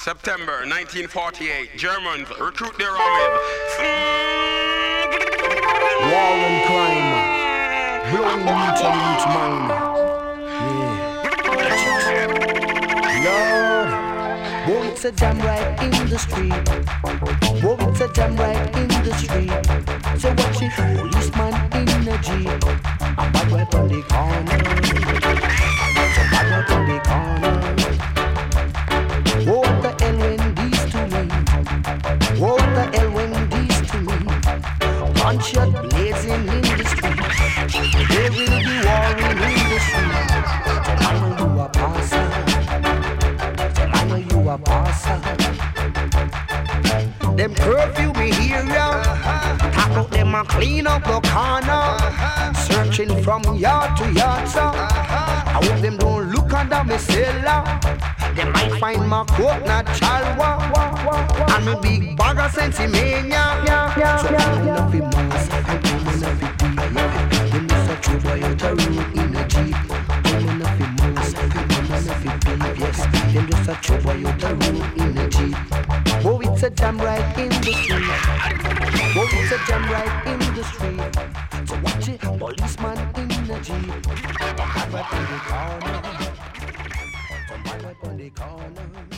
September 1948. Germans recruit their armies. War and crime, blowing youth and youth mind. Yeah. Lord, boy, it's a jam right in the street. Boy, it's a jam right in the street. So watch it, policeman in a jeep. A bad right on the corner. A bad right on the corner. What the hell when these to me? What the hell when these to me? Gunshot blazing in the street. There will be warring in the street. I know you a passer. I know you a passer. Them curfew me here, talk about them a clean up the corner. Searching from yard to yard, sir. I hope them don't look under me cellar. They might find my coconut chalwa and my big bag of sensimania. So I'm enough in mass, I'm enough in deep. Them is a true boy out a road in a jeep. I'm enough in mass, I'm enough in deep. Yes, them just a true boy out a road in a jeep. Oh, it's a jam right in the street. Oh, it's a jam right in the street. So watch it, policeman in the jeep. Right on the corner. On the corner.